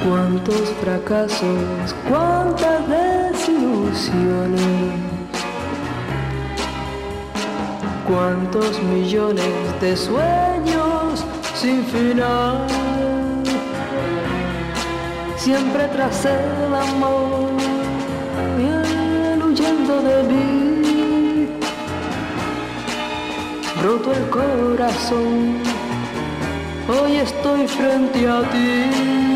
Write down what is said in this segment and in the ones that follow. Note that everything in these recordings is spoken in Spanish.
Cuántos fracasos, cuántas desilusiones, cuántos millones de sueños sin final, siempre tras el amor, huyendo de mí, roto el corazón, hoy estoy frente a ti.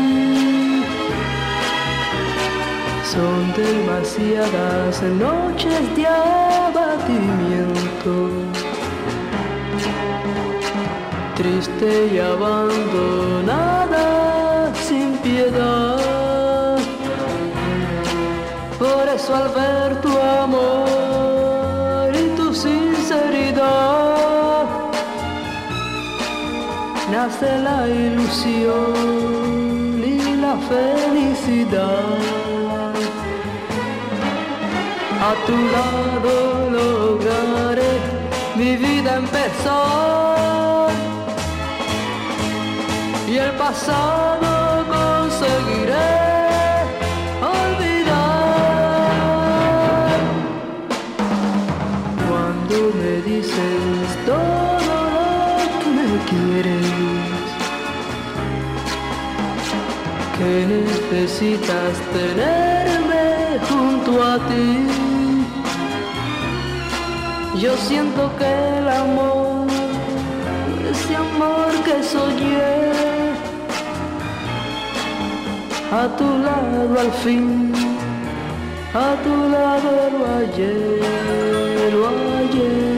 Son demasiadas noches de abatimiento, triste y abandonada sin piedad. Por eso al ver tu amor y tu sinceridad, nace la ilusión y la felicidad. A tu lado lograré mi vida empezar y el pasado conseguiré olvidar. Cuando me dices todo lo que me quieres, que necesitas tenerme junto a ti, yo siento que el amor, ese amor que soñé, a tu lado al fin, a tu lado lo hallé, lo hallé.